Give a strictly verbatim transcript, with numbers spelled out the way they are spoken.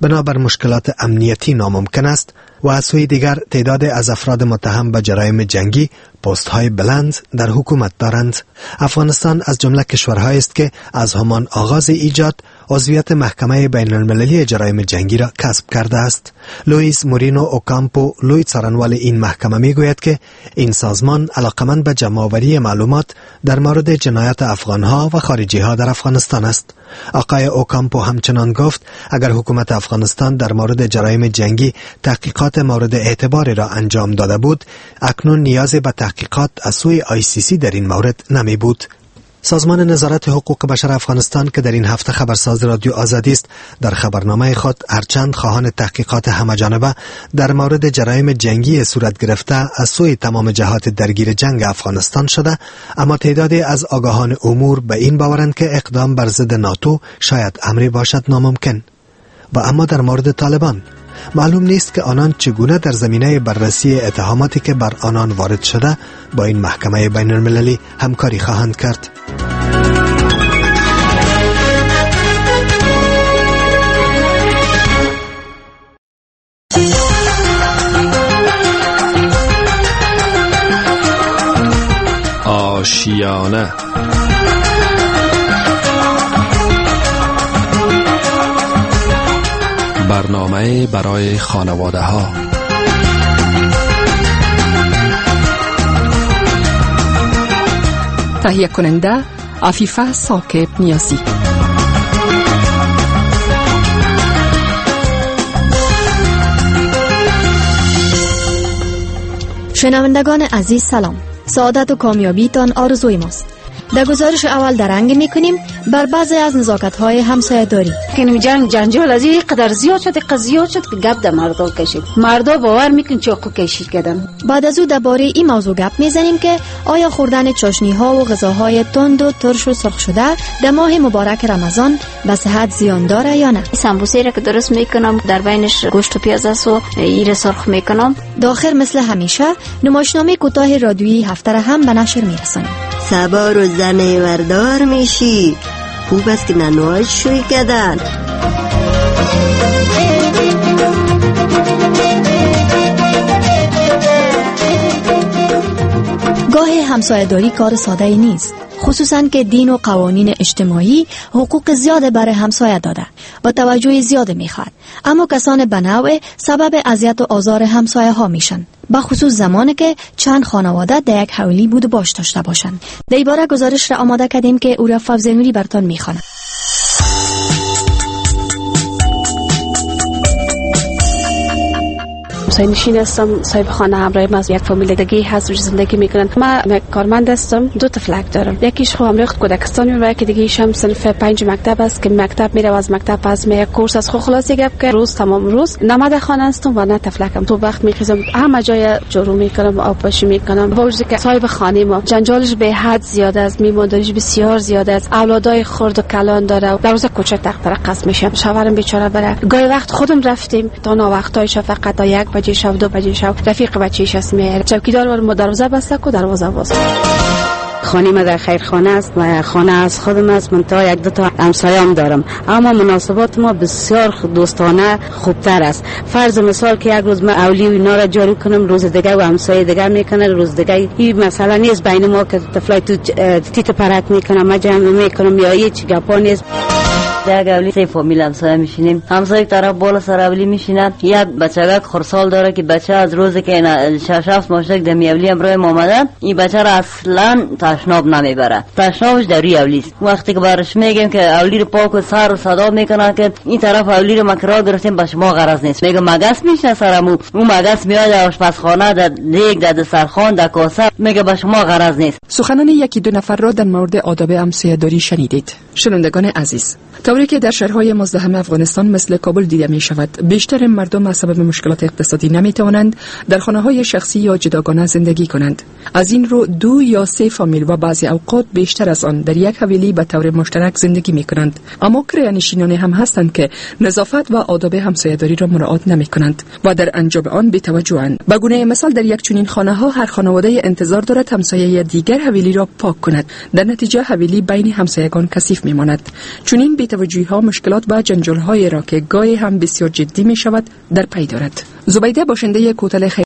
بنابر مشکلات امنیتی ناممکن است و از سوی دیگر تعداد از افراد متهم به جرایم جنگی پست های بلند در حکومت دارند. افغانستان از جمله کشورهایی است که از همان آغاز ایجاد عضویت محکمه بین المللی جرایم جنگی را کسب کرده است. لوئیس مورینو اوکامپو، لوی څارنوال این محکمه میگوید که این سازمان علاقمند به جمع‌آوری معلومات در مورد جنایات افغانها و خارجیها در افغانستان است. آقای اوکامپو همچنان گفت اگر حکومت افغانستان در مورد جرایم جنگی تحقیقات مورد اعتباری را انجام داده بود، اکنون نیازی به تحقیقات از سوی آی سی سی در این مورد نمی بود. سازمان نظارت حقوق بشر افغانستان که در این هفته خبرساز رادیو آزادی است، در خبرنامه خود هرچند خواهان تحقیقات همه‌جانبه در مورد جرایم جنگی صورت گرفته از سوی تمام جهات درگیر جنگ افغانستان شده، اما تعدادی از آگاهان امور به این باورند که اقدام بر ضد ناتو شاید امری باشد ناممکن. و اما در مورد طالبان معلوم نیست که آنان چگونه در زمینه بررسی اتهاماتی که بر آنان وارد شده با این محکمه بین المللی همکاری خواهند کرد. آشیانه برنامه برای خانواده ها. تهیه کننده عفیفه ثاقب نیازی. شنوندگان عزیز سلام. سعادت و کامیابیتان آرزوی ماست. در گزارش اول درنگ میکنیم بر بعضی از نزاکت‌های همسایه داری. که جنگ جنجال از این قدر زیاد شد که زیاد شد که گپ در مردا کشید. مردا باور میکن چاقو کشید کردن. بعد از او درباره این موضوع گپ میزنیم که آیا خوردن چاشنی‌ها و غذاهای تند و ترش و سرخ شده در ماه مبارک رمضان به صحت زیان داره یا نه؟ سمبوسه را که درست میکنم در بینش گوشت و پیاز است و این سرخ میکنم. داخل مثل همیشه نمایشنامه کوتاه رادیویی هفته را هم به نشر میرسانیم. سبا رو زن وردار میشی، خوب است که ننوهاش شوی کردن. گاه همسایه‌داری کار ساده ای نیست، خصوصاً که دین و قوانین اجتماعی حقوق زیاد برای همسایه داده و توجه زیاد میخواد، اما کسان به نوع سبب اذیت و آزار همسایه ها میشن، به خصوص زمانی که چند خانواده در یک حویلی بود و باش داشته باشند. در این باره گزارش را آماده کردیم که او را فوزی نوری براتون میخوانه. همسایه‌نشین هستم، صاحب خانه همراه از یک فامیلگی هست زندگی میکنن. من کارمند هستم، دو تا فلک دارم. یکیش خو همراه کودکستان میره، یکی دیگه شم صنف پنج مکتب است که مکتب میره و از مکتب پس میره کورس از خو خلاصی گپ که روز تمام روز نماد خانه هستم و نه تفلکم. تو وقت میخیزم همه جای جارو میکنم، آب پاشی میکنم. با وجودی که صاحب خانه ما جنجالش به حد زیاده است، میمانداریش بسیار زیاده است، اولادای خرد و کلان داره. در روز کوچه تخت قسم میشم، شوهرم بیچاره بره. گاهی وقت خودم رفتیم تا نا وقتای فقط تا یک بجه شب دو بجه شب رفیق بچه‌ش است میاره، چوکیدار و دروازه بسته کو دروازه باز. خانه ما در خیرخانه است و خانه از خودم است، من تا یک دو تا همسایه‌ام دارم، اما مناسبات ما بسیار دوستانه خوبتر است. فرض مثال که یک روز من اولی و اینا را جارو کنم، روز دیگه و همسایه دیگه میکنه، روز دیگه این مثلا نیست بین ما که طفلای تو تیت پرت میکنم، ما جمع میکنم یا هیچ گپا نیست. در گولی سه فامیل همسایه میشینیم، همسایه طرف بالا سر اولی میشینن. یک بچگک خرسال داره که بچه از روزی که اینا شش هفت ماشک دمی اولی امروی آمدن، این بچه را اصلا تشناب نمیبره، تشنابش در روی اولی است. وقتی که برش میگیم که اولی رو پاک و سر و صدا میکنن که این طرف اولی رو مکرا گرفتیم، به شما غرض نیست. میگه مگس میشنه سرمو، اون مگس میاد در آشپزخانه، در دیگ، در دسترخوان، در کاسه، میگه به شما غرض نیست. سخنان یکی دو نفر را در مورد آداب همسایه‌داری شنیدید. شنوندگان عزیز، طوری که در شهرهای مزدحم افغانستان مثل کابل دیده می شود، بیشتر مردم از سبب مشکلات اقتصادی نمی توانند در خانه‌های شخصی یا جداگانه زندگی کنند. از این رو دو یا سه فامیل و بعضی اوقات بیشتر از آن در یک حویلی به طور مشترک زندگی می کنند، اما کره‌نشینان هم هستند که نظافت و آداب همسایه‌داری را مراعات نمی کنند و در انجام آن بی‌توجه‌اند. به گونه مثال در یک چنین خانه‌ها هر خانواده انتظار دارد همسایه دیگر حویلی را پاک کند، در نتیجه حویلی بین همسایگان کثیف می ماند. چنین بی‌توجهی توجهی ها مشکلات و جنجال های را که گاهی هم بسیار جدی می شود در پی دارد. زبیده باشنده کوتل